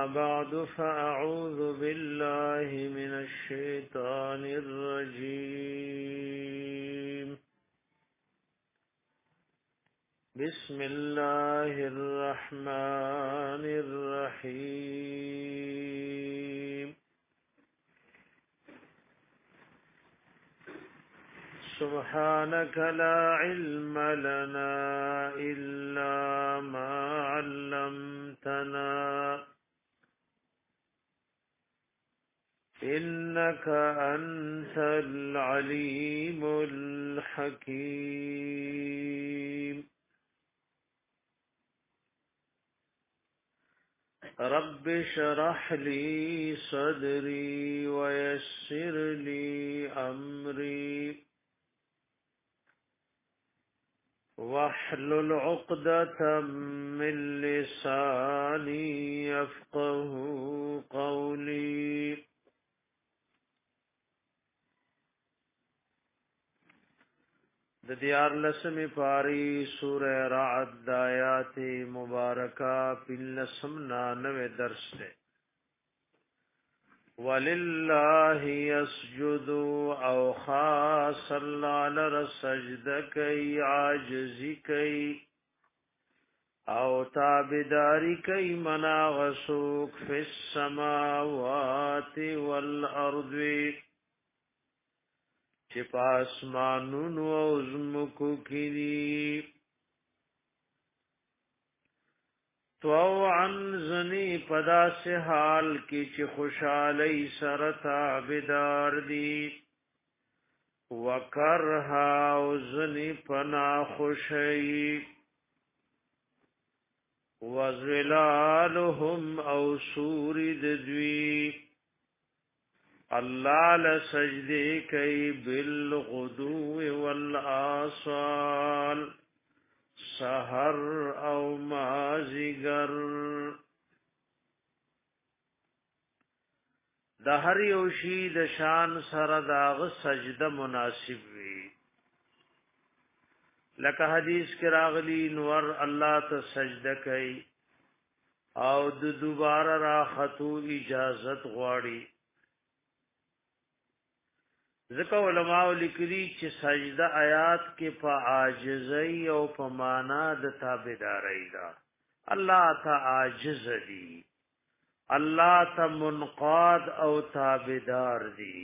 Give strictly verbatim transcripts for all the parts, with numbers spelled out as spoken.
بعد فأعوذ بالله من الشيطان الرجيم بسم الله الرحمن الرحيم سبحانك لا علم لنا إلا ما علمتنا إنك أنت العليم الحكيم رب اشرح لي صدري ويسر لي أمري واحلل عقدة من لساني يفقه قولي د دیار لسمی پاری سورہ رعد دایات مبارکہ پلسم نانوے درس دے وللہ یسجد او خاص اللہ لرسجد کئی عاجزی کئی او تابداری کئی مناغسوک فی السماوات والارض چې پاسمانونو او زمکو کړي طوعا زنی پدا سے حال کی چې خوشالی سره تابدار دی وکرها او زنی پنا خوشی وظلالهم او سوری ددوی اللہ لسجدے کئی بالغدو والآصال سحر او مازگر د هر یو شی د شان سره داغ سجده مناسب وي لکه حدیث کې راغلی نور الله ته سجده کوي او د دوباره را خطو اجازت غواړي ذکر علماء لیکلي چې سجده آیات کې په عاجزۍ او په معنا د تابعدارۍ ده الله ته عاجز دي الله ته منقاد او تابعدار دي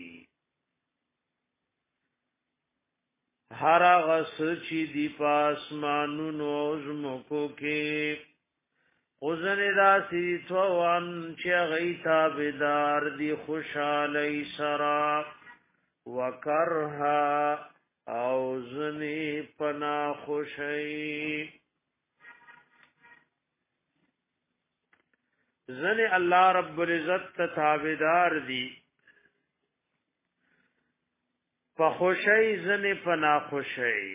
هر هغه چې دی پاسمانونو او زمکو کې اوزن داسي توان چې غي تابعدار دي خوشاله سرا وکرها او زنی پنا خوشی زنی اللہ رب العزت تابدار دی پا خوشی زنی پنا خوشی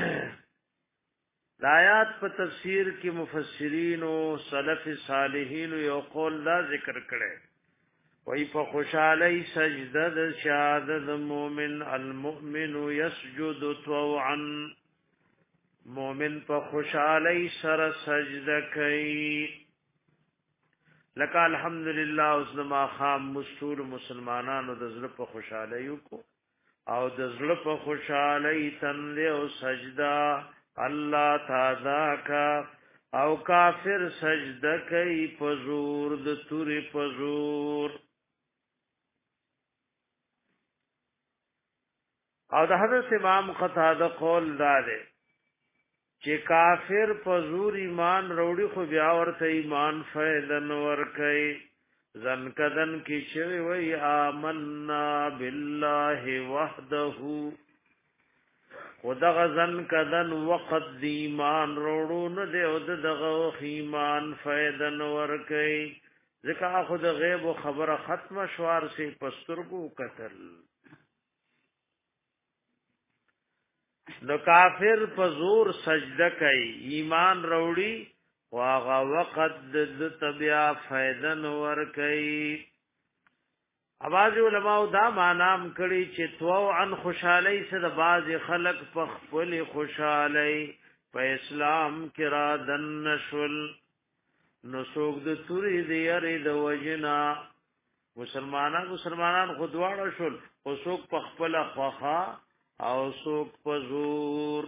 لآیات پا تفسیر کی مفسرین و سلف صالحین یو قول دا ذکر کرے وی په خوشالی سجده د شهادت مومن المؤمن یسجد طوعا مومن په خوشالی سره سجده کوي لکه الحمدلله اوس ما خام مستور مسلمانانو د زړه په خوشالی کو او د زړه په خوشالی تند او سجده الله تعالی کا او کافر سجده کوي په زور د توري په زور او د حضرت امام قتاده قول داده چې کافر په زور ایمان وروړي خو بیا ورته ایمان فائدہ نور کوي ځن کدن کی شوی وی آمنا بالله وحده خدا غزن کدن وقت دی ایمان وروړو نه دی او دغه ایمان فائدہ نور کوي ځکه خود غیب او خبره ختم شوار سي پسترګو قتل نو کافر په زور سجده کوي ایمان وروړي واغه وقت د طبيعه فائدہ نور کوي اواز علماء دا معنام کړي چې تو عن خوشالۍ سره باز خلق په خپل خوشالۍ په اسلام کې را دن نشول نو څوک د توري دی یری د وجنا مسلمانان مسلمانان خودواړه شول او څوک په خپل خواخا او څوک په زور.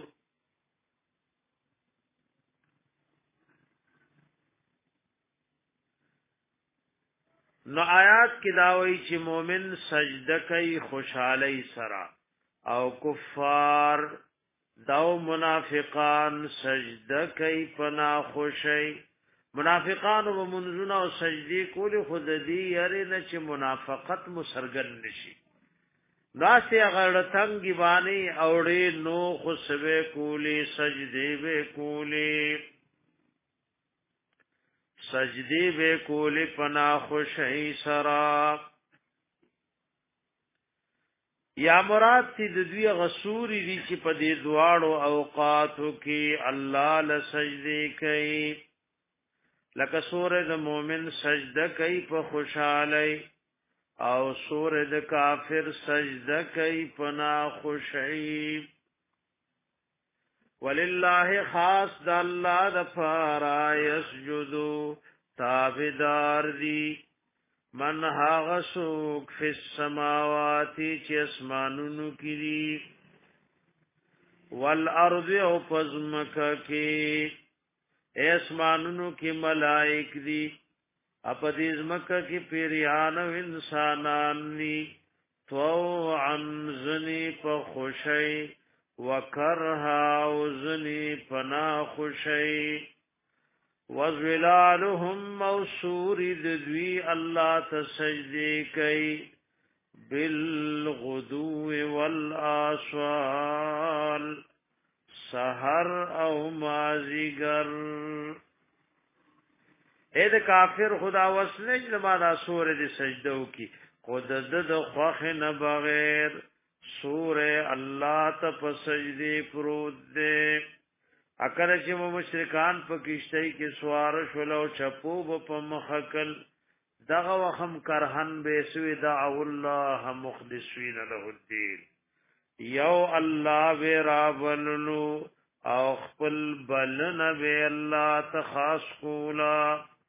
نو آیات کې دا وایي چې مؤمن سجده کوي خوشحالي سره او کفار داو منافقان سجده کوي پنا خوشي. منافقان و منزونه او سجدي کولی خود دې یاره نه چې منافقت مسرګن نشي. ناسه غړتنګ باندې اوړې نو خسبه کولی سجدي به کولی سجدي به کولی پنا خوشي سرا. یا مراد تی د دوی غسوری دي چې په دې دواړو اوقاتو کې الله له سجدي کوي. لکه سورہ د مومن سجده کوي په خوشحالي او سورہ د کافر سجده کوي په نا خوشي. ولله خاص د الله د فارا يسجدو تابدار دي من هاغ سوک فی السماواتی چی اسمانونو کی دی والارض او پزمکا کی اسمانونو کی ملائک دی اپدیزمکا کی پیریان و انسانان دی طوعا زنی پا خوشی وکرها و زنی پنا خوشی وَظِلَالُهُمْ مَوْسُورِ دَدْوِي اللَّهَ تَسَجْدِي كَيْ بِالْغُدُوِّ وَالْآصَالِ سحر او مازیگر. اے د کافر خدا وسنه زمانہ سورہ د سجدو کی خود د د خوخ نه بغیر سورہ الله ته سجدي پروت دے. اکر چې مو مشرکان په کشتۍ کې سوار شول او چپو په مخکل دغه وخم کرهن به سوی دعو الله مخلصین له الدين یو الله به رابللو او خپل بلن به الله تخاص کولا.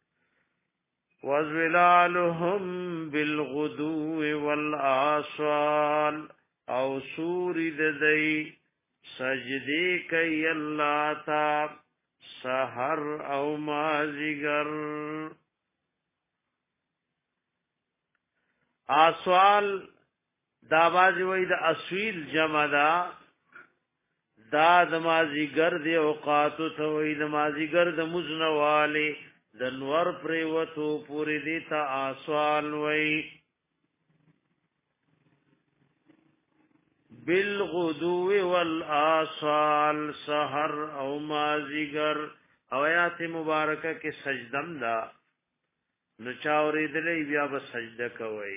وَظِلَالُهُمْ بِالْغُدُوِّ وَالْآصَالِ او سوری ددئی سجدی کئی اللہ تا سحر او مازگر. آسوال دا بازی وی دا اسویل جمع دا دا دا مازگر دی اوقاتو تا وی دا مازگر دا مزنوالی دا نور پریوتو پوری دی تا آسوال وی. بالغدو والآصال سحر او مازیگر. او آیات مبارکہ کے سجدم دا نچاوری دلی بیا با سجدہ کوئی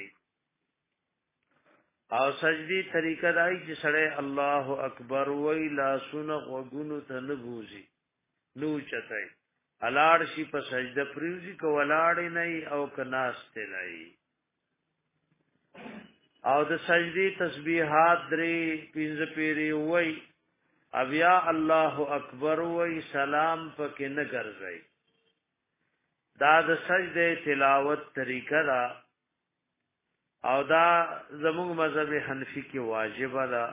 او سجدی طریقہ دائی چی سڑے اللہ اکبر وی لا سنق و گنو تا نبوزی نو چتائی الاڑ شی پا سجدہ پریوزی کو الاڑی نئی او کناستے نئی. او د سجدی تسبیحات دری پینز پیری وی اویا الله اکبر وی سلام پکې نه ګرځي. دا د سجده تلاوت طریقه دا او دا زموږ مذهب حنفی کې واجب ده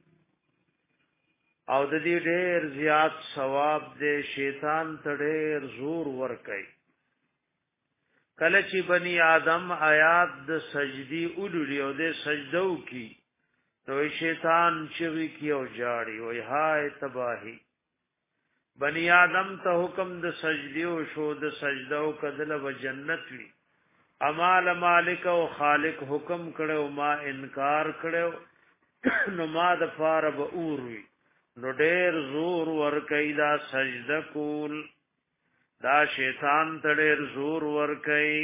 او د دې ډېر زیات ثواب دی. شیطان ته ډېر زور ور کوي. کله چې بنی آدم آیات د سجدی اولولی او د سجدو کی نو شیطان چوي کی او جاړي وای هاي تباہی. بنی آدم ته حکم د سجدی او شو د سجدو کدل و جنت وی امال مالک او خالق حکم کړو ما انکار کړو نو ما د فار به اور وی نو ډېر زور ور کیدا سجده کول دا شیطان تړر زور ور کوي.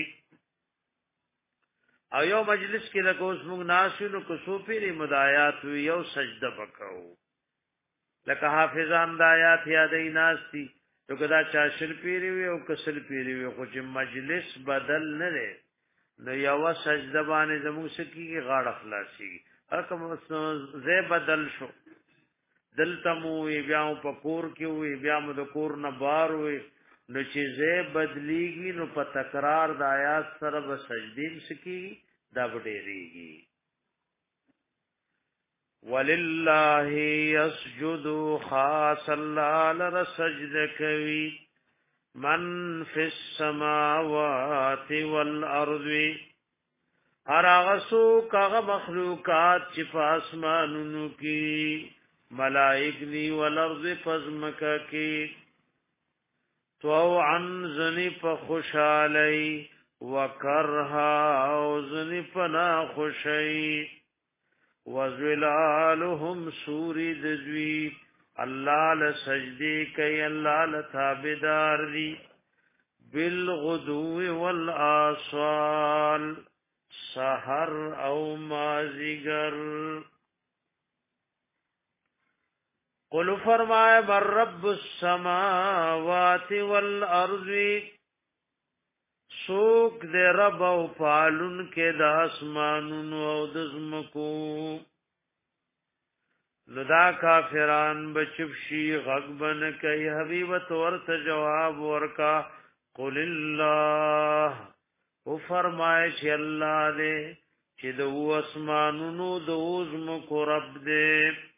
او یو مجلس کې لکه اوس موږ ناسینو کو سو پیری مدایات وی یو سجده وکاو لکه حافظان د آیات یادې ناستی نو کدا چا شل پیری وی او کسل پیری وی خو چې مجلس بدل نه لري نو یو سجده باندې زموږ سکی غاړه خلاصي حکم زې بدل شو دلته مو بیا په کور کې وی بیا مو د کور نه بار وی نو چې زه بدلیږي نو په تکرار د آیات سره به سجدیم سکی دا بډېریږي. ولله يسجد خاص الله لر سجد کوي من فی السماوات والارض هر هغه څوک هغه مخلوقات چې په اسمانونو کې ملائک دی والارض پزمکه کې طوعا زنی په خوشالۍ وکرها او زنی په ناخوشۍ وزلالهم سوری دزوی الله لسجدی کوي الله لتابدار دی بالغدو والآصال سحر او مازیگر. قل فرمائے بر رب السماوات والارض سوک دے رب او پالن کے دا اسمانون او دزمکو. لدا کافران بچپشی غقبن کئی حبیبت ورت جواب ورکا قل اللہ او فرمائے چھ اللہ دے چھ دو اسمانون او دزمکو رب دے.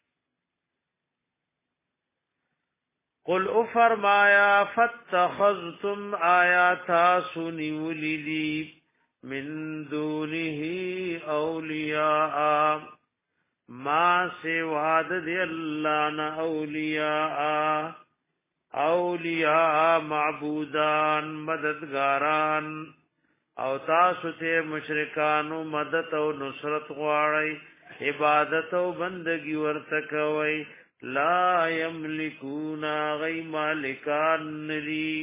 قل او فرمایا فاتخذتم آیاتا سنیولی دی من دونه اولیاء ما سواد دی اللہ نا اولیاء اولیاء معبودان مددگاران او تاسو ته مشرکانو مدد او نصرت غواړي عبادت او بندگی ورته کوي لا یملکون غی مالکان لی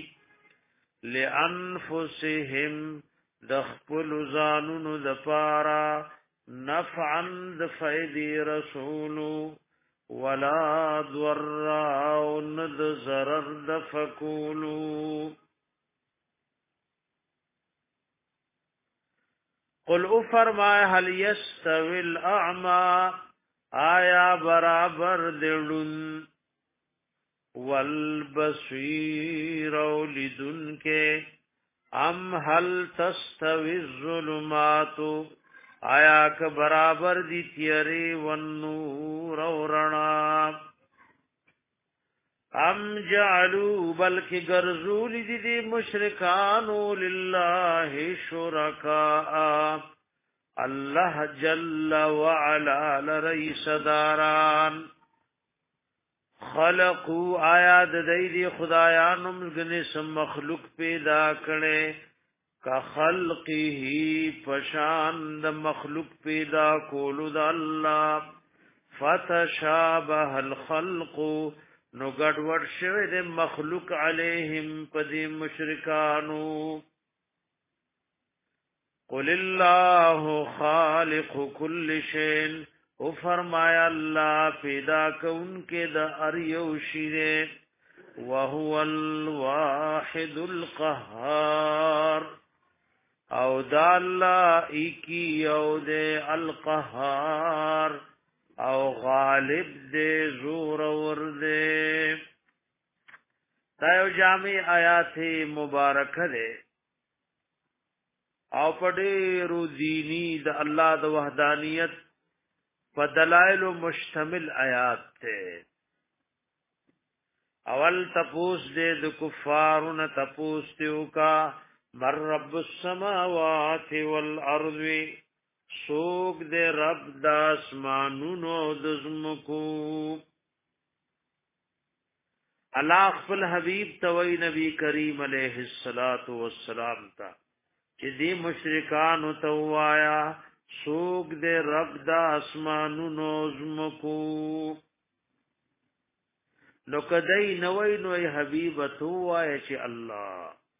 لانفسهم دخپل زانونو دپارا نفعا دفیدی رسولو ولا ضرعون دزرر دفکولو. قل او فرمائے هل یستوی الاعمى آیا برابر دړون والبصیر ولذن کے ام هل تستوی الظلمات آیا ک برابر دی تیری والنور ورنا ام جعلوا بلک گرزول دی دی مشرکانو للہ شرکاء اللہ جل وعلا لرئیس داران خلقو آیات دیدی خدایانم گنس مخلوق پیدا کرے کا خلقی پشان د مخلوق پیدا کولو د اللہ فتشابه الخلق نو گڑوڑ شوه د مخلوق علیہم پدی مشرکانو. قل اللہ خالق کل شین او فرمایا اللہ پیدا کون کے دا اریو شیرے وهو الواحد القهار او دا اللہ ایکی او دے القهار او غالب دے زور ور دے. تایو جامع آیات مبارک دے او پډېرو دینی د الله د وحدانیت په دلایل مشتمل آیات ته. اول تپوس دې د کفارونو تپوس دیو کا مر رب السماوات والارض سوق دې رب د اسمانونو د زمکو. الله خپل حبیب توي نبی کریم علیه الصلاۃ والسلام تا چې دې مشرکان تو وایا سوق دې رب د اسمانونو زمکو. نو کدی نوې نوې حبیب تو وایا چې الله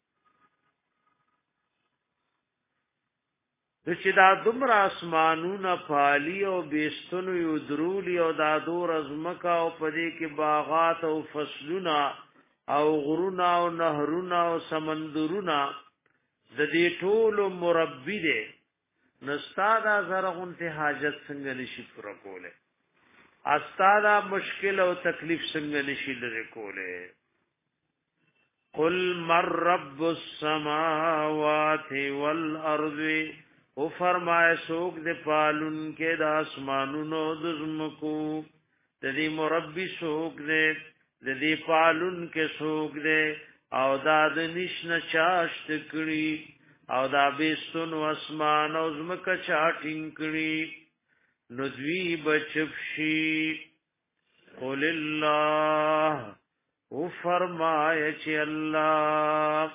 د چې دا دومره اسمانونه پالی او بیستونو یو درولی او دا دور ازمکا او پدې کې باغات او فصلونه او غرونه او نهرونه او سمندرونه د دې ټولو مربی دی نستادا زرغون ته حاجت څنګه نشي پوره کوله استادا مشکل او تکلیف څنګه نشي لري کوله. قل من رب السماوات والارض او فرمائے سوک دے پالن کے دا اسمانونو دزمکو ددی مربی سوک دے ددی پالن کے سوک دے او دا دنشن چاشت کری او دا بیستون و اسمان او زمکا چاٹنگ کری ندوی بچفشی قل اللہ او فرمائے چی اللہ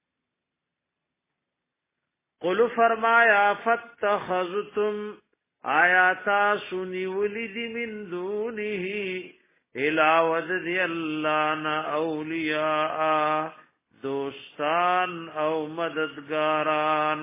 قل فرمایا فتخذتم آیاتا سنی ولد من دونه علاوہ دی اللہ نا اولیاء دوستان او مددگاران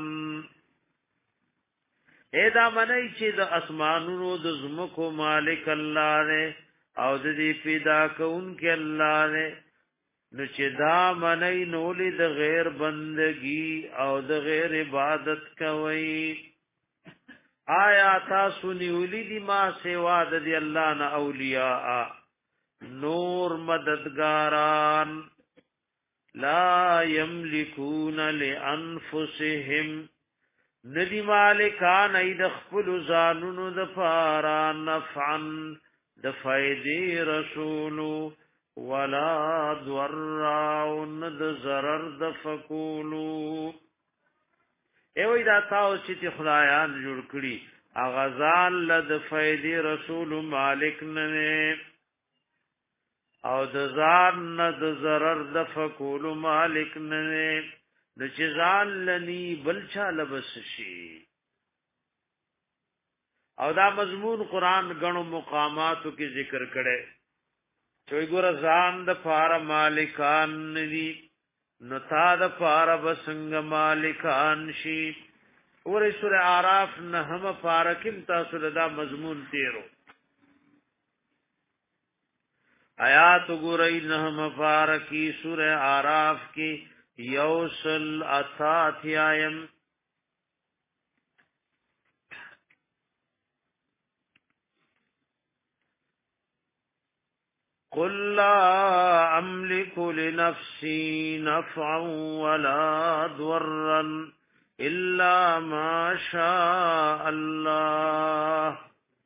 ایدا منئی چی د اسمانونو د زمکو مالک اللہ نے او د دې پیدا کونکي الله نه نو چې دا منی نولی د غیر بندگی او د غیر عبادت کوي آیا تاسو نیولی دی ما سوا د دی الله نه اولیاء نور مددگاران لا یملکون لانفسهم ندی مالکان اید خپل زانونو د پارا نفعا د فائدې رسولو ولا ضرعون د ضرر د فکولو ایوی دا تاو چې خدایان جوړ کړي اغزان لد فائدې رسول مالک نه او د ځان نه د ضرر د فکولو مالک نه د چې ځان لنی بل چا لبس شي او دا مضمون قران غنو مقاماتو کې ذکر کړي چوي ګور ځان د فار مالکان ندي نو تا د فار بسنګ مالکان شي اور سورہ اعراف نه هم فارکم تاسو دا مضمون تیرو آیات ګورئ نه هم فارکی سورہ اعراف کې یوسل اتاتیایم قل لا أملك لنفسي نفعا ولا ضرا إلا ما شاء الله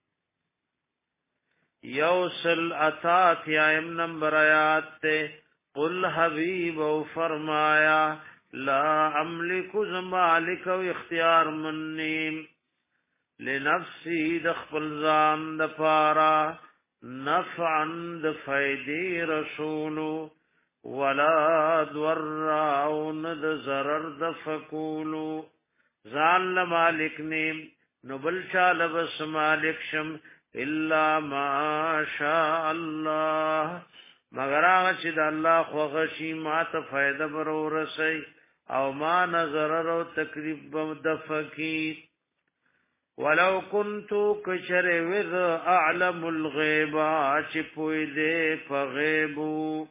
یوسل اتات یایم نمبر آیات تے قل حبیب و فرمایا لا املک زمالک و اختیار منیم لنفسی دخپل زان دپارا نفعا د فیدی رسولو ولا ضرعون د ضرر د فکولو ځان له مالک نیم نو بل چا لبس مالک شم الا ما شاء الله مگر هغه چې د الله خوښه شي ما ته فائدہ بر ورسي او ما نظر او تکلیف د فکی ولو كنت كشر وذ اعلم الغيب چپوي دې فغيبو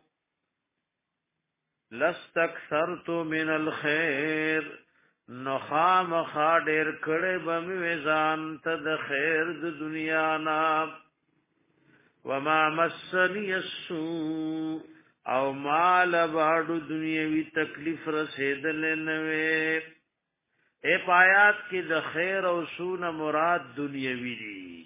لستكثرت من الخير نخام خاډر کړه بم وزان ته د خیر د دنیا نا وما مسني السوء او مال باډو دنیوي تکلیف رسیدل نه وي اے پایات کې د خیر او سون مراد دنیوي دي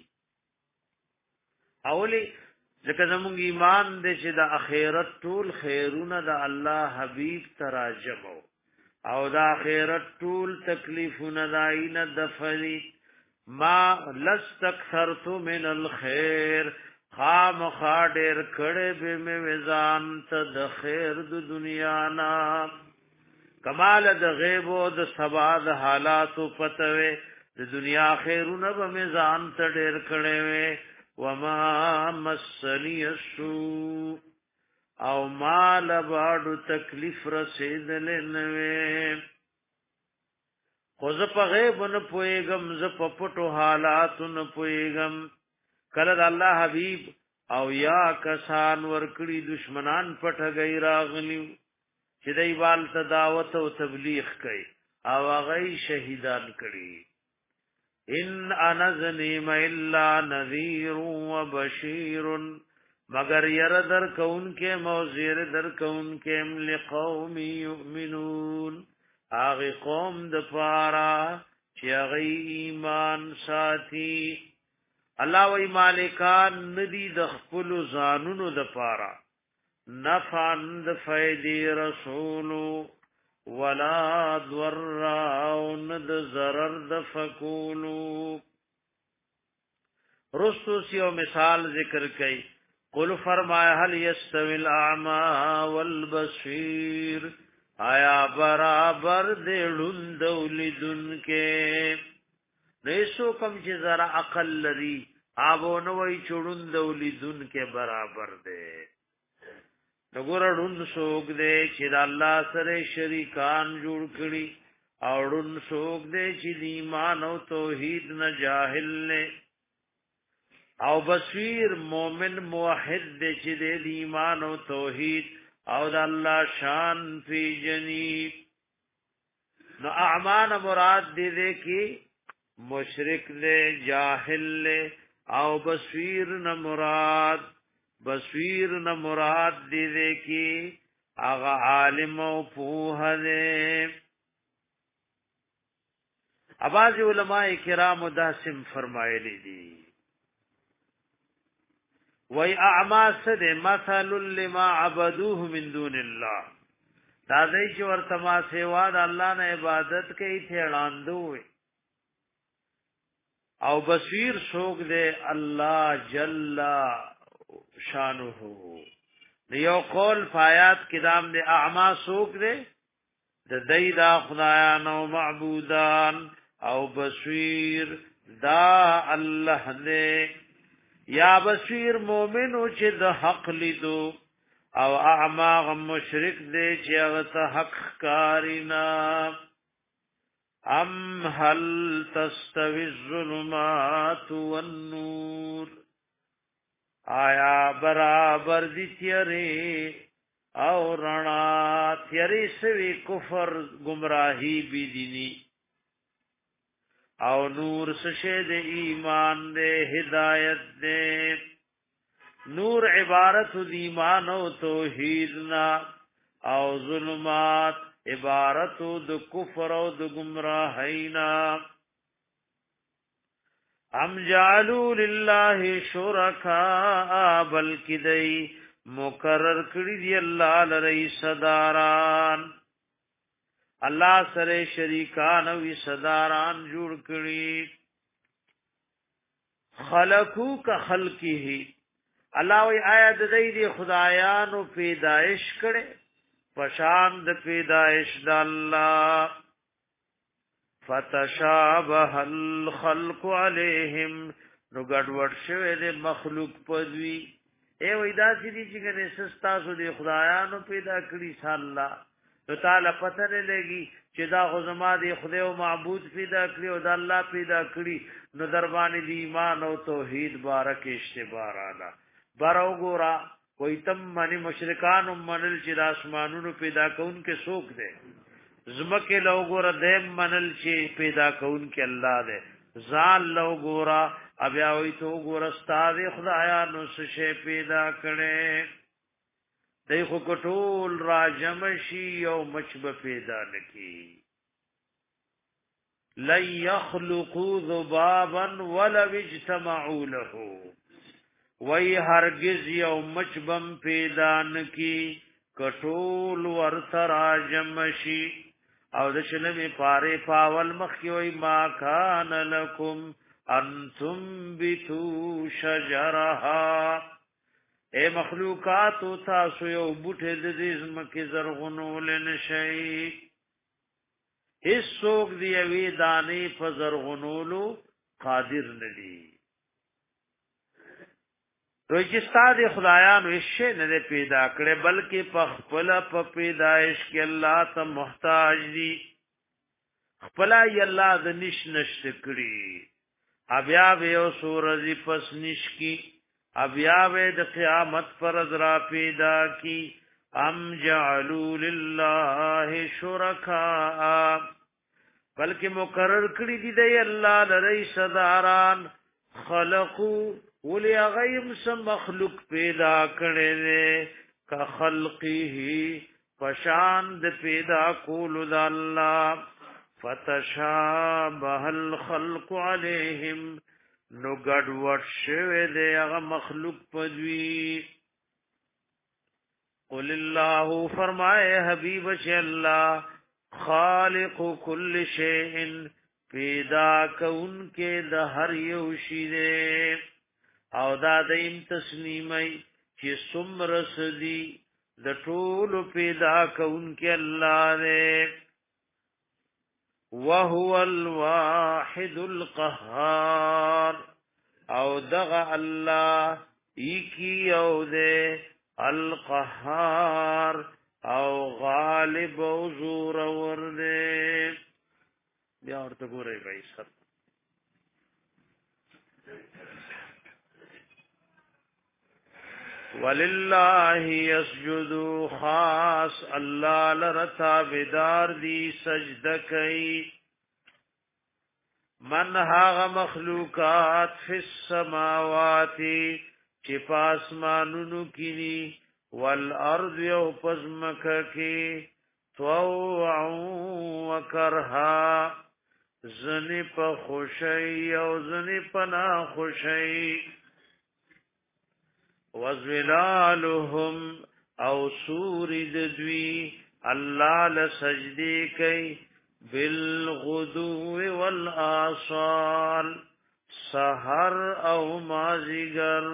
اولی ځکه زموږ ایمان دې چې د اخرت ټول خیرونه د الله حبیب تراجمو او د اخرت ټول تکلیفونه داینه دفنی ما لستكثرت من الخير خام خاډر کړه به مې وزان ته د خیر د دنیا نا کمال د غیب او د سبا د حالاتو پتوي د دنیا خیرونه به میزان ته ډېر کړي وي وما مسنی السوء او مال باډو تکلیف رسیدل نه وي خو زه په غیب نه پويګم زه په پټو حالاتو نه پويګم کله د الله حبيب او یا کسان ورکړي دشمنان پټه گئی راغلیو چې دای وال ته دعوت او تبلیغ کوي او هغه شهیدان کړي ان انا ذنیم الا نذیر وبشیر مگر ير در کون کې موزیر در کون کې لقوم یؤمنون هغه قوم د پارا چې هغه ایمان ساتي. الله وی مالکان ندی د خپل ځانونو د پارا نفعن د فیدی رسولو ولا ضرر ند ضرر د فکولو. رسو سیو مثال ذکر کئی قل فرمایا هل یستوی الاعما والبصیر آیا برابر دے لندو لدن کے نیسو کم چی ذرا عقل لری آبو نوی چڑندو لدن کے برابر دے. نګور ډون سوګ دې چې د الله سره شریکان جوړ کړي او ډون سوګ دې چې د ایمان او توحید نه جاهل نه او بصیر مومن موحد دې چې د ایمان او توحید او د الله شان فی جنی. نو اعمان مراد دې دې کې مشرک دې جاهل نه او بصیر نه مراد بصیر نہ مراد دی دے کی آغا عالم و پوہ دے. اباز علماء کرام داسم فرمائے لی دی وی اعما سد مثل لما عبدوه من دون اللہ دادی چو ورتما سیواد اللہ نے عبادت کئی تھے لاندوئے او بصیر سوک دے اللہ جل شانه یو قول فایات کدام دے اعما سوک دے د دیدا خدایان او معبودان او بصیر دا الله دے. یا بصیر مومن او چې د حق لیدو او اعما غ مشرک دے چې هغه حق کارینا. ام هل تستوی الظلمات والنور آیا برابر دی تیری او رڼا تیری سوی کفر گمراہی بی دینی او نور سشه دے ایمان دے ہدایت دے. نور عبارت دی ایمان او توحیدنا او ظلمات عبارت د کفر او د گمراہینا. ام جعلوا لله شرکاء بلکی دی مقرر کړی دی الله لری صداران الله سره شریکان او صداران جوړ کړی. خلقو کا خلقه الله وی آیات دی دی خدایانو پیدائش کړي پشان د پیدائش د الله فتشابه الخلق علیہم نو ګډوډ شوه د مخلوق پدوی. اے وای دا چې چې ګنې سستاسو د خدایانو پیدا کړی الله نو تعالی پته نه لګي چې دا غزما د خدای او معبود پیدا کړی او د الله پیدا کړی نو در باندې د ایمان او توحید بارک اشتبار اعلی بارو ګورا وای تم باندې مشرکان منل چې د اسمانونو پیدا کون کې څوک دی زمکه لو ګور دیم منل چې پیدا کون کې الله دې ځان لو ګورا بیا وی تو ګور استاد خدایانو سشه پیدا کړي دای خو کټول را جمشي او مچب پیدا نکي. لن يخلقوا ذبابا ولو اجتمعوا له وی هرگز یو مچبم پیدا نکی کټول ورته را جمشي. او د شلمې پاره پاول مخ وي ما کان لکم انتم بتو شجرها اے مخلوقات تاسو یو بوټه د دې زمکه زرغونول نشي هیڅ څوک دی وی دانې په زرغونولو قادر ندي. دوی چې ستاسو خدایانو هیڅ نه پیدا کړي بلکې په خپل په پیدائش کې الله ته محتاج دي. خپل ی الله د نش نشته کړي بیا به یو سورزی پس نش کی بیا به د قیامت پر ذرا پیدا کی. ام جعلوا لله شرکاء بلکې مقرر کړی دي د الله لری صداران خلقو ولی غیم سم مخلوق پیدا کړي دي کا خلقه فشان د پیدا کول د الله فتشابه الخلق عليهم نو ګډ وډ شوه دی هغه مخلوق پدوی قل الله فرمائے حبیب شي الله خالق كل شيء پیدا کون کې د هر یو شی دی او دا د تسلیمي چې سمر سدي د ټول پیدا کون کې الله دی وهو الواحد القهار او دغه الله ایکی او دے القهار او غالب او زور ور دے بیا ورته ګورئ بھائی سب وللہ یسجد خاص اللہ لرتا بدار دی سجدہ کئی من هاغ مخلوقات فی السماوات چی پاسمانونو کینی والارض یو پزمک کی طوعا وکرها زنی پا خوشی او زنی پنا خوشی وزلالهم او سورد دوی اللہ لسجدی کئی بالغدو والآصال سحر او مازیگر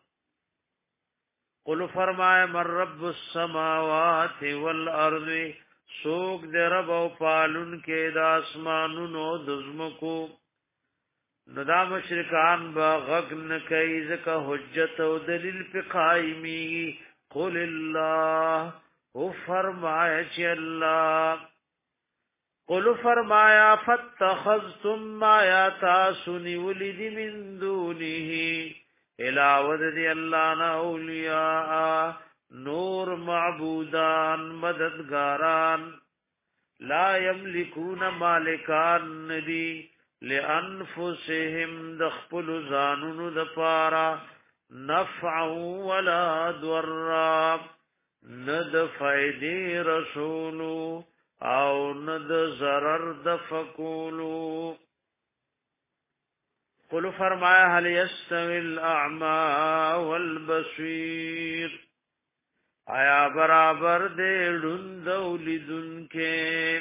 قل فرمائے من رب السماوات والارض سوک دے رب او پالن کے دا اسمانون او دزمکو ندا مشرکان با غگن کئی زکا حجت او دلیل پی قائمی قل اللہ او فرمائے چی اللہ قل فرمایا فاتخذتم ما یاتاسنی ولد من دونه علاوه دی اللہ نا اولیاء نور معبودان مددگاران لا یملکون مالکان ندی لانفسهم دخپل زانون دپارا نفعا ولا ضرا ند فیدی رسولو او ند ضرر دفکولو قل فرمایا هل يستوي الاعمى والبصير آیا برابر دے ډوند ولیدن کې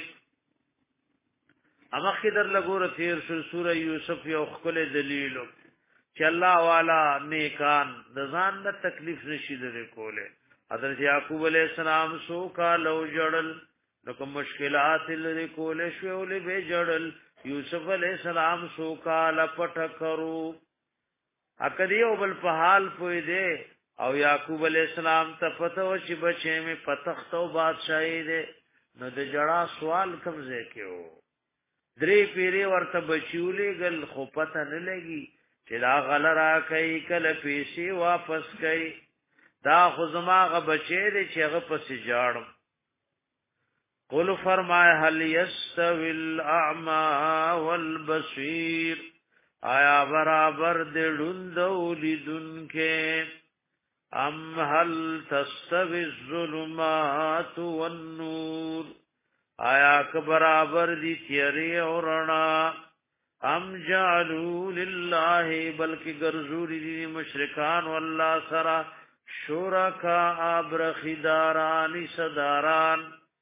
اما خضر لګور تیر شو سوره یوسف یو خپل دلیل چې الله والا نیکان د ځان د تکلیف نشي درې کوله حضرت یعقوب علیہ السلام سو کا لو جړل نو کوم مشکلات لري کوله شو له به جړل یوسف علیہ السلام سو کا لپټ کرو اکدی او بل په حال پوی دے او یعقوب علیہ السلام ته پته و چې بچې می پتخت او بادشاہی دے نو د جڑا سوال کمزه کېو درې پیری ورته بچولې گل خو پته نه لګي چې دا غلرا کوي کله پیسې واپس کوي دا خو زماغه بچې دې چې هغه پس جاړم قل فرمائے هل يستوي الاعمى والبصير آیا برابر دې ډوند ولیدن کې ام هل تستوي الظلمات والنور آیا که برابر دی تیری اور رڼا ام جعلوا لله بلکې ګرځولي دي مشرکان والله سرا شرکا برخداران صداران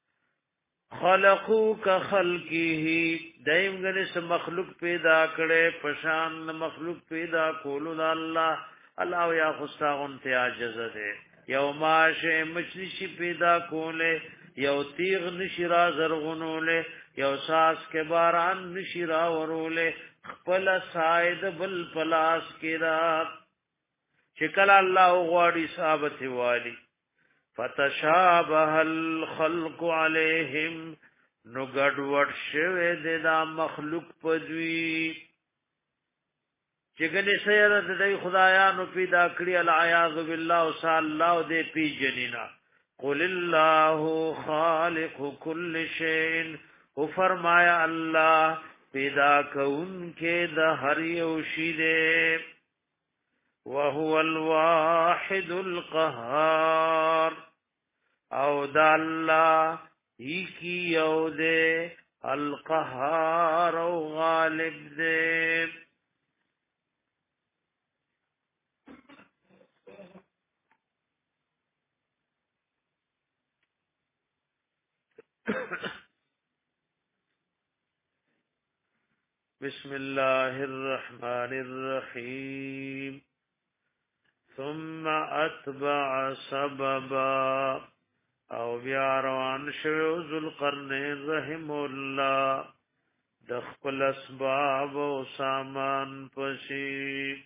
خلقو کا خلقه دایم غنس مخلوق پیدا کړي پشان مخلوق پیدا کولو د الله الله یا خستاغون ته عاجز ده یو ماشه مچنشي پیدا کوله یو تیغ نشی را زرغنوله یو ساس کے باران نشی را وروله خپل ساید بل پلاس کی رات چکل اللہ غواړي ثابت والی فتشابه الخلق علیہم نو گڑوڑ شوه د دا مخلوق پدوی چگنی سیر د دی خدایانو پیدا کړی العیاذ بالله وصلی الله دې پی جنینا قل اللہ خالق کل شیء او فرمایا اللہ پیدا کون کے دا ہر یو شی دے وهو الواحد القهار او دا الله ایکی یو دے القهار او غالب دے بسم الله الرحمن الرحيم ثم اتبع سببا او بیا روان شو ذوالقرنین رحم الله د خپل اسباب او سامان پسی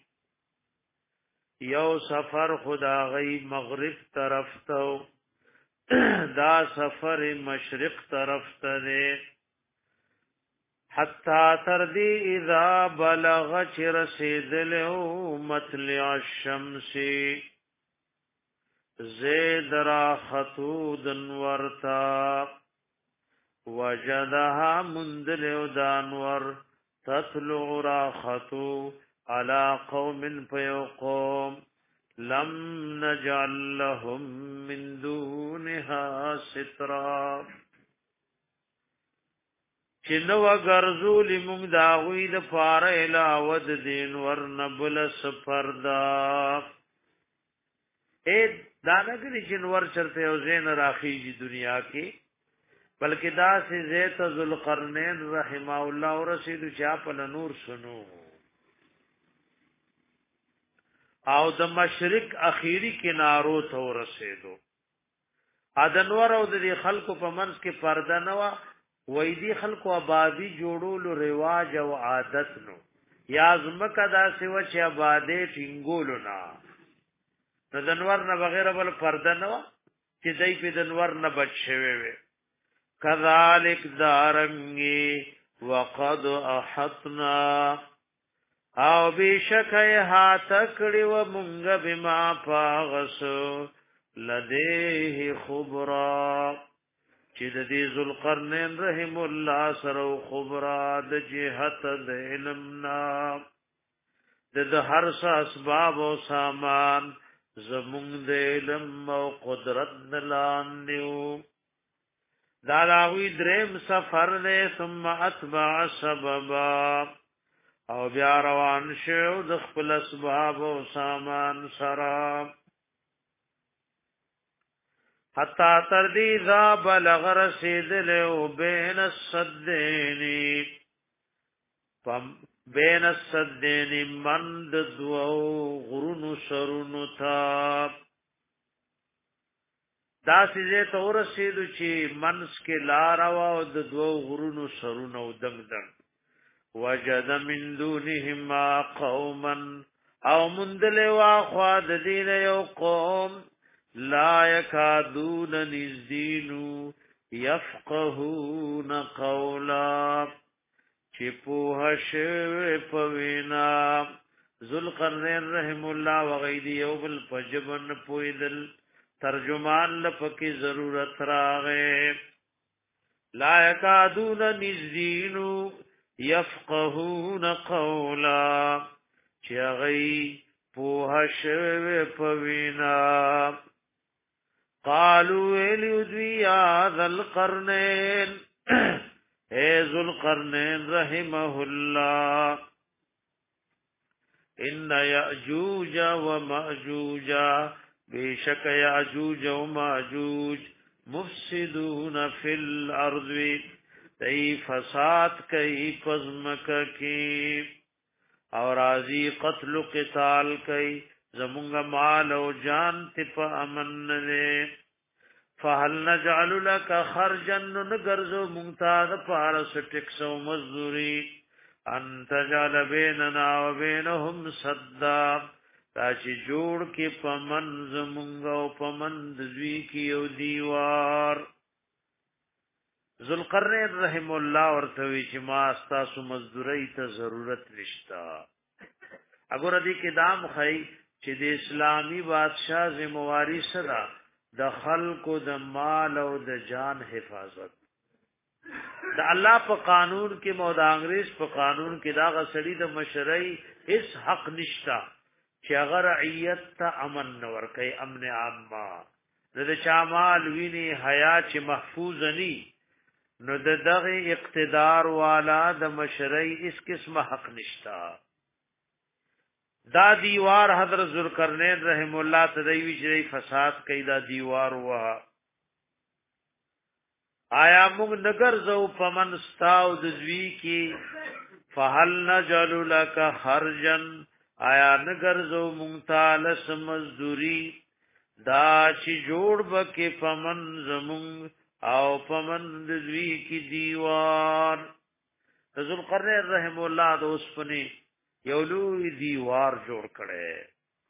یو سفر خدا غي مغرب طرف ته دا سفر مشرق طرف ته حتا تر دی اذا بلغ چرسیدلو مطلع الشمس زید را خطود ورتا وجدها مندلو دانور تطلع را خطو على قوم فيو قوم لم نجعل لهم من دونها سترا چنو غرزول مونږ دا وې د فار علاوه د دین ور نبل سفردا اے دانګری جنور چرته او زین راخیږي دنیا کې بلکې دا سه زیت ذوالقرنین رحمه الله او رسید چا په نور سنو او د مشرق اخیری کنارو ته ورسېدو ادنور او د خلکو په منځ کې پرده نه و وې دي خلکو آبادی جوړولو رواج او عادت نو یا زمکه دا سیو چې آبادی ټینګولو نه دنور نه بغیر بل پرده نه چې دای په دنور نه بچ شوی وي کذالک دارنګي وقد احطنا او بشکه ها تکړی و مونږ بما پاغس لديه خبرا چې د دې ذوالقرنین رحم الله سره خبره د جهت د علمنا د هر څه اسباب او سامان زمونږ د علم او قدرت دلاندیو دا راوی دریم سفر دے ثم اتبع سببا او بیا روان شو د خپل اسباب او سامان سره حتا تر دی ذا بلغ رسید له بین الصدین فم بین الصدین من دو غرون سرونو تا دا سیزه تو رسیدو چې منس کې لار او د دو غرونو سرونو دنګ دنګ وجد من دونهما قوما او مندل واخوا د دین یو قوم لا یکادون نزدینو یفقهون قولا چی پوها شوی پوینا ذوالقرنین رحم اللہ وغیدی یو بل پجبن پویدل ترجمان لپکی ضرورت راغے لا یکادون نزدینو یفقهون قولا چی اغی پوها شوی پوینا قالوا الیدوی یا ذا القرنین اے ذوالقرنین رحمه اللہ ان یأجوج و مأجوج بیشک یأجوج و مأجوج مفسدون فی الارض تی فساد کئی پزمک کی اور راضی قتل و قتال کئی زمونگ مال و جان تپ امن دے فهل نجعل لك خرجا نگرزو ممتاز پارس ٹکسو مزدوری ان تجعل بیننا و بینهم صدا تاچی جوڑ کی پمن زمونگ و پمن دزوی کی او دیوار ذوالقرنین رحم الله ورتوی چې ما استاسو مزدوری ته ضرورت نشتا اگر دې کې دام خی چې د اسلامی بادشاہ ذمہواری سره د خلکو د مال او د جان حفاظت د الله په قانون کې مو د انګريز په قانون کې دا غسړي د مشرعي هیڅ حق نشتا چې هغه رعیت ته امن نور کوي امن عامه د چامال ویني حیا چې محفوظ ني نو د دغه اقتدار والا د مشرعي اس قسم حق نشتا دا دیوار حضرت ذوالقرنین رحم الله تدوی چې فساد کوي دا دیوار وها آیا موږ نګر زو پمن استاو د دوی کې فهل نجل لك خرجن آیا نګر زو موږ تعالی سمزدوري دا چې جوړ بکې پمن زمون او پمن د دوی کې دیوار ذوالقرنین رحم الله د اوسپنی یو لوی دیوار جوړ کړي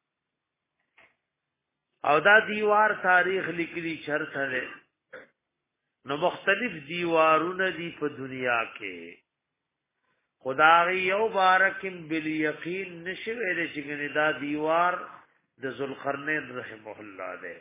او دا دیوار تاریخ لیکلی چرته ده نو مختلف دیوارونه دي په دنیا کې خدای یو بارکم بل یقین نشوي چې دا دیوار د ذوالقرنین رحمه الله ده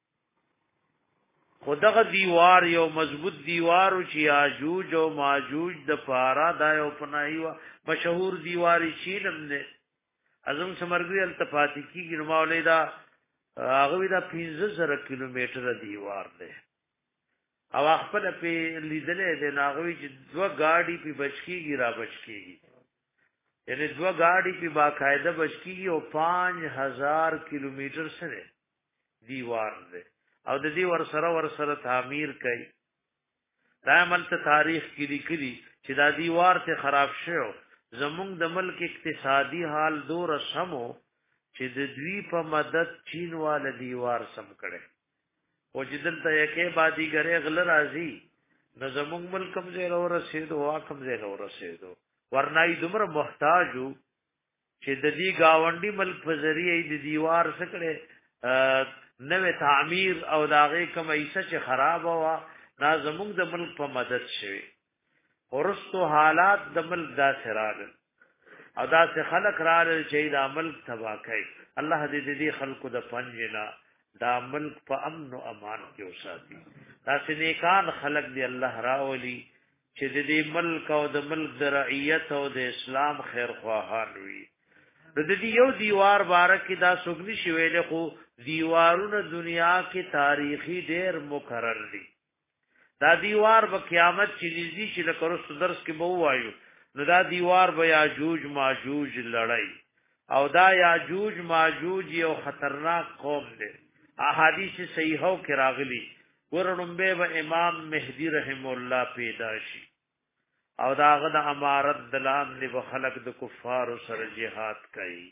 خدغه دیوار یو مضبوط دیوار چې یاجوج او ماجوج د پارا دا یو پنایو مشهور دیواری شیلم نه اعظم سمرګری التفاتی کی ګرماولیدا هغه دا پنځه زره کیلومتره دیوار ده او خپل په لیدلې ده ناغوي چې دوه گاډي په بچکیږي را بچکیږي یعنی دوه گاډي په باقاعده بچکیږي او پانچ هزار کیلومتر سره دیوار ده او د دې ور سره ور سره تعمیر کړي دا عمل ته تاریخ کې لیکلي چې دا دیوار ته خراب شو زمونږ د ملک اقتصادي حال دور سمو چې د دوی په مدد چین وال دیوار سم کړي او چې دلته یکه بادي غره غل راځي د زمونږ ملک کم ځای اور رسیدو وا کم ځای اور رسیدو ورنای دومره محتاجو چې د دې گاونډي ملک په ذریعہ د دیوار سکړي نوې تعمیر او داغه کوم ایسه چې خراب وا نا زموږ د ملک په مدد شوی ورستو حالات د ملک دا سرال او دا سه خلق را چې د ملک تبا کوي الله دې دې خلقو د پنجنا دا ملک په امن او امان کې وساتي دا سه نیکان خلق دی الله راولي چې دې ملک او د ملک د رعیت او د اسلام خیر خواهان وي د دې یو دیوار بارک دا سګنی شویل خو دیوارونه دنیا کې تاریخي ډېر مقرر دي دا دیوار په قیامت چې نږدې چې لکه درس کې به وایو نو دا دیوار به یاجوج ماجوج لړۍ او دا یاجوج ماجوج یو خطرناک قوم دی احادیث صحیحو کې راغلي ورنومبه به امام مهدی رحم الله پیدا شي او داغه د امارت دلان دی به خلق د کفار سره جهاد کوي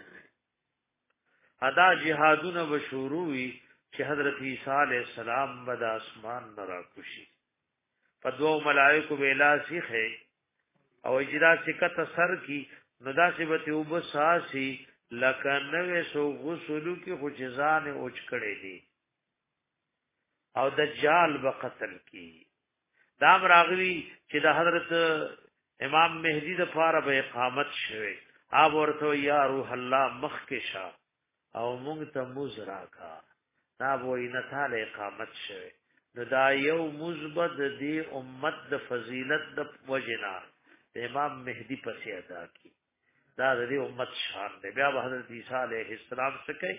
ادا جهادونه بشوروي چې حضرت عیسی علی السلام بد اسمان نرا کوشي فدو ملائکه ویلا سیخه او اجرا سکت سر کی ندا سبته وبساسی لکنه سو غسلو کی خجزان اوچ کړي دي او دجال به قتل کی دام راغوی چې د حضرت امام مهدی د فار به اقامت شوه آب ورته یا روح الله مخکشا او مونږ ته مزرا کا دا وای نه تعالی اقامت شوه نو دا یو مثبت دی امت د فضیلت د وجنا امام مهدی پسې ادا کی دا د امت شان دی بیا حضرت عیسی علیه السلام څخه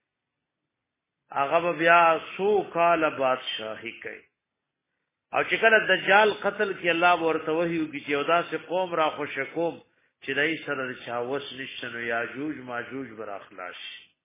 هغه بیا سو کال بادشاہي کوي او چې کله دجال قتل کی الله ورته وحیو کی چې یودا سے قوم را خوش کوم چې دای سره چاوس نشنو یاجوج ماجوج بر اخلاص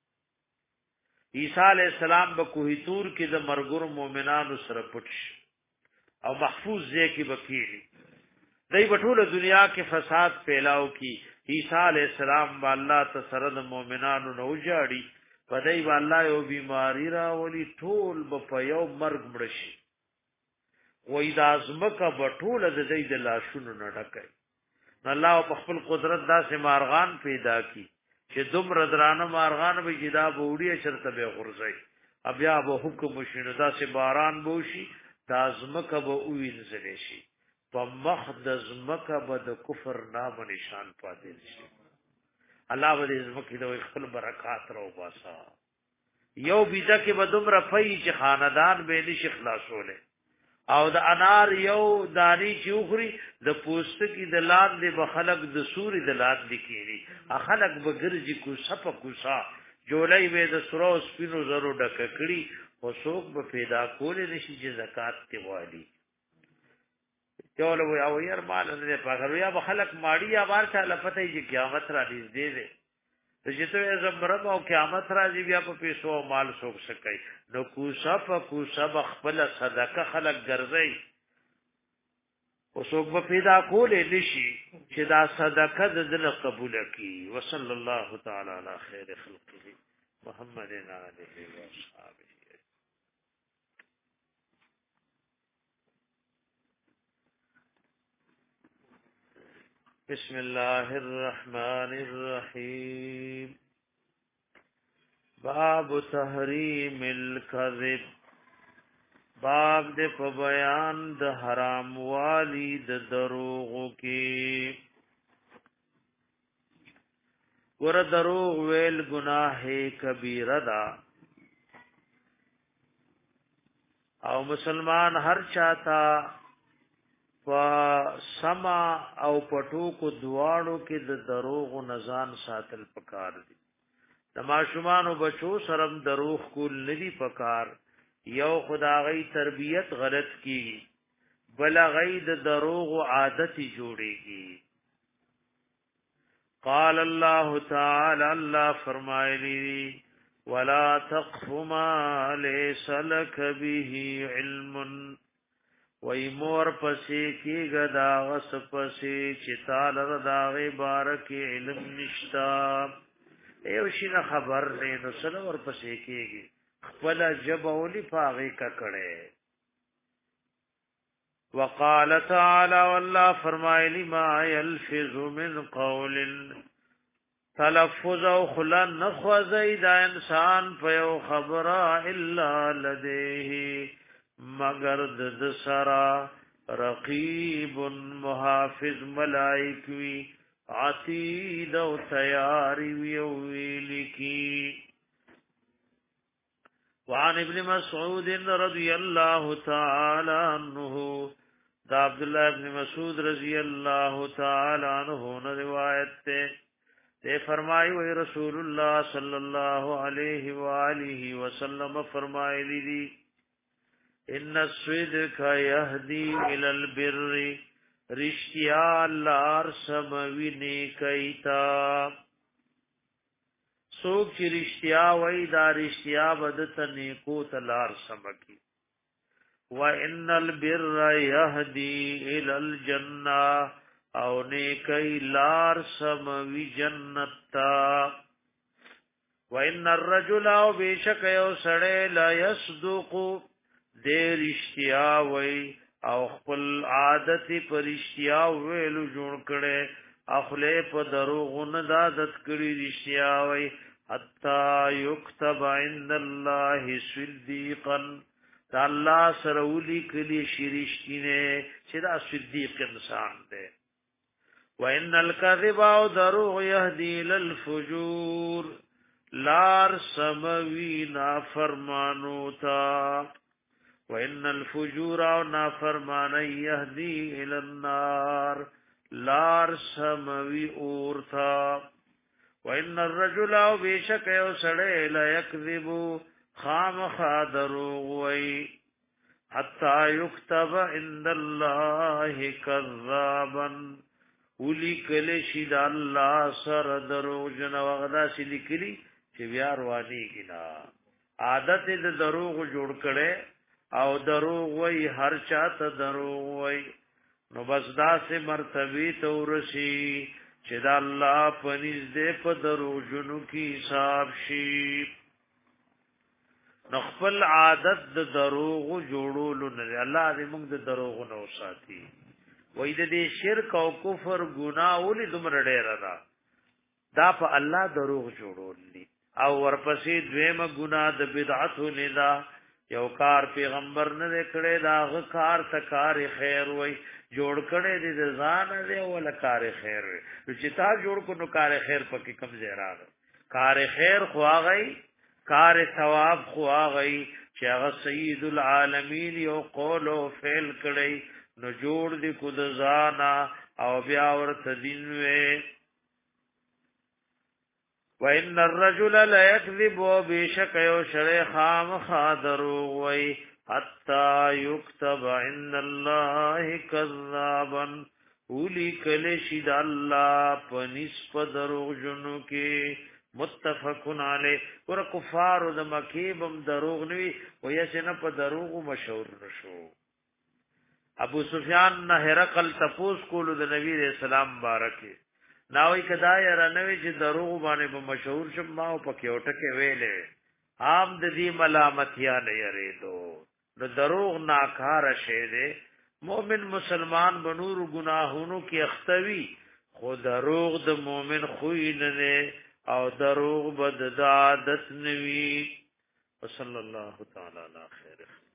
عیسی علیہ السلام به کوه تور کې د مرګور مؤمنانو سره پټ او محفوظ ځای کې بکیلی دای په ټوله دنیا کې فساد پیلاو کی عیسی علیہ السلام با الله ته سره د مؤمنانو نو جاړي په دای با الله یو بیماری را ولی ټول په یو مرګ مړ شي وې د ازمکه بټوله د دې د لاشونو نه ډکای الله په خپل قدرت داسې مارغان پیدا کی چې دومره درانه مارغان به جدا بوډي شرط به غرزي بیا به حکم شینو داسې باران بوشي د ازمکه به وینځل شي په مخ د ازمکه به د کفر نام نشان پاتې شي الله به دې ازمکه د خپل برکات راو باسا یو بیزه کې به دومره پي چې خاندان به نشي خلاصوله او د انار یو دانی چوخري د پوستکی د لاندې بخلق د سوري د لاندې کیږي اخلق بغرجی کو صف کوسا جولای وې د سرو سپینو زرو ډک کړي او څوک به پیدا کول نشي چې زکات تی والی چول وې او ير مال نه پاګر یا بخلق ماړی یا بار چاله پته چې قیامت را دې دې چې ته زمرب او قیامت راځي بیا په پیسو او مال څوک سکي نو کوسا په کوسا خپل صدقه خلق ګرځي او څوک به پیدا کولې نشي چې دا صدقه د دل قبول کړي وصلی الله تعالی علی خیر خلقه محمد علیه و اصحابہ. بسم الله الرحمن الرحیم. باب تحریم الکذب. باب د په بیان د حرام والی د دروغو کې. ور دروغ ویل گناہ کبیره ده او مسلمان هر چاته په سما او پټو کو دواړو کې د دروغ او نزان ساتل پکار دي. د ماشومان او بچو سرم دروغ کول ندي پکار. یو خدای تربیت غلط کی بل غي د دروغ عادت جوړيږي. قال الله تعالی الله فرمایلی ولا تقف ما ليس لك به علم وای مور پسې کې غدا غس پسې چې تعالی داغه بارک علم نشتا ایو شي خبر نه نو سره ور پسې کېږي خپل جبولی پاغي ککړه. وقال تعالی والله فرمایلی ما يلفظ من قول تلفظ او خلن نخوزی دا انسان په یو خبره الا لديه مگر د سرا رقیب محافظ ملائکوی عتید او تیاری ویلی کی. وعن ابن مسعود رضی اللہ تعالی عنہ دا عبداللہ ابن مسعود رضی اللہ تعالی عنہ نے روایت تے تے فرمائی وہی رسول اللہ صلی اللہ علیہ وآلہ وسلم فرمائی لی ان الصدق يهدي الى البر رشتیا لار سموی نیکیتا. سوک چی رشتیا وی دا رشتیا بدت نیکو تلار سمکی. وان البر يهدي الى الجنه او نیکی لار سموی جنتا. وان الرجل او بیشک یو سڑے لا يصدق دیر اشتیا وی او خپل عادت پر اشتیا ویلو جوړ کړي اخله په دروغ نه عادت کړي اشتیا وی حتا یكتب عند الله صدیقا الله سره ولي کلی شریشتینه چې دا صدیق انسان دی. وان الكذب او دروغ يهدي للفجور لار سموی نافرمانو تا. وان الفجور او نافرمان يهدي الى النار لار سموی اورتا. وان الرجل او بیشک یو سړی لا یکذب خامخا دروغ وی حتا یكتب عند الله كذابا ولی کله شي د الله سره دروغ جن وغدا شي لیکلي چې بیا رواني کینا عادت د دروغ جوړ کړي او دروغ وی هر چاته دروغ وی نو بس دا سه مرتبه ته ورشي چې دا الله پنځ دې په دروغ جنو کې حساب شي. نخپل عادت د دروغ جوړولو نه الله دې موږ د دروغ نه وساتي. وې دې شرک او کفر ګناه ولې دومره ډېر ده دا په الله دروغ جوړول دي. او ورپسې دویمه ګناه د بدعت نه ده. یو کار پیغمبر نه کړي دا غ کار ته کار خیر وای جوړ کړي دې ځان دې ول کار خیر وای چې تا جوړ کو نو کار خیر پکې کم زیرا کار خیر خو هغه کار ثواب خو هغه چې هغه سید العالمین یو قول او فعل کړي نو جوړ دي کو د ځانا او بیا ورته دین وې وان الرجل لا يكذب وبشك يشري خام خادرو وي حتى يكتب عند الله كذابا اولی کلی شید اللہ پنیس پا دروغ جنو کی متفقن علی ور کفار د مکیبم دروغ نوی و یسنا پا دروغ مشهور نشو ابو سفیان نه هرقل تپوس کولو د نبی رسول سلام بارکه ناوی کدا یرا نوی چې دروغ باندې به مشهور شم ما په کېوټه کې ویلې عام د دې ملامتیا نه یریدو نو دروغ ناکار شه دے مومن مسلمان بنور گناہونو کی اختوی خود دروغ د مومن خوی نه او دروغ بد عادت نوی وصلی الله تعالی علی خیر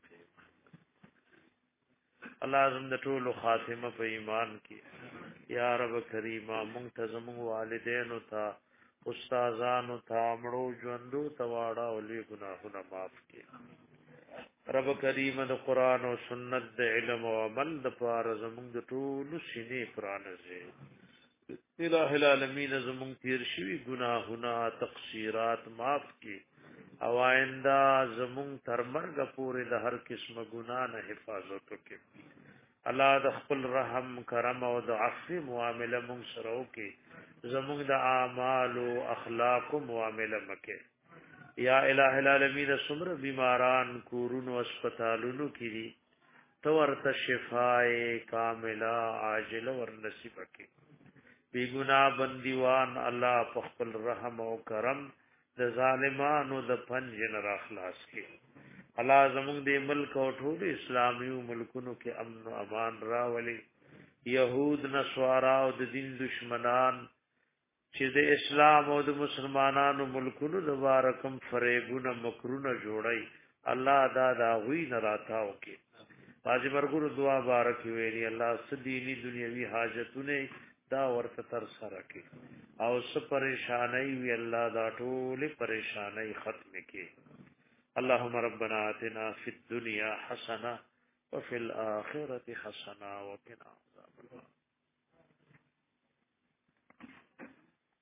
الله اعظم د ټول خاتمه په ایمان کې یا رب کریمه منتظم والدین او تا استادانو تا مړو ژوندو تواړه ولي گناهونه معاف کړي رب کریم د قران او سنت د علم او عمل د پاره زموږ د ټول سینې پرانځي الہ العالمین زموږ تیر شوی گناهونه تقصیرات معاف کړي او آئنده زموږ تر مرګ پورې د هر قسمه ګناه نه حفاظت وکړي الله د خپل رحم کرم او د عفو معامله مونږ سره وکړي زموږ د اعمال او اخلاق معامله مکه یا الہ العالمین سمر بیماران کورونو اسپیټالونو کې دي تو ورته شفای کامله عاجله ور نصیب کړي بی گناہ بندیوان الله په خپل رحم او کرم د ظالمانو د پنځ نه اخلاص کړي الله زموږ د ملک او ټول اسلامي ملکونو کې امن او امان راولي يهود نصارا او د دین دشمنان چې د اسلام او د مسلمانانو ملکونو د بارکم فریبونه مکرونه جوړي الله دا دا غوي نه راتاو کې واجب ورګو دعا بارک ویلي الله سديني دنیوي حاجتونه دا ورته تر سره کې او س پریشانای وی الله دا ټول پریشانای ختم کې اللهم ربنا آتنا في الدنيا حسنه وفي الاخره حسنه وقنا عذاب النار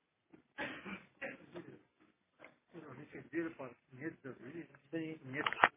دیر پر نیت د نیت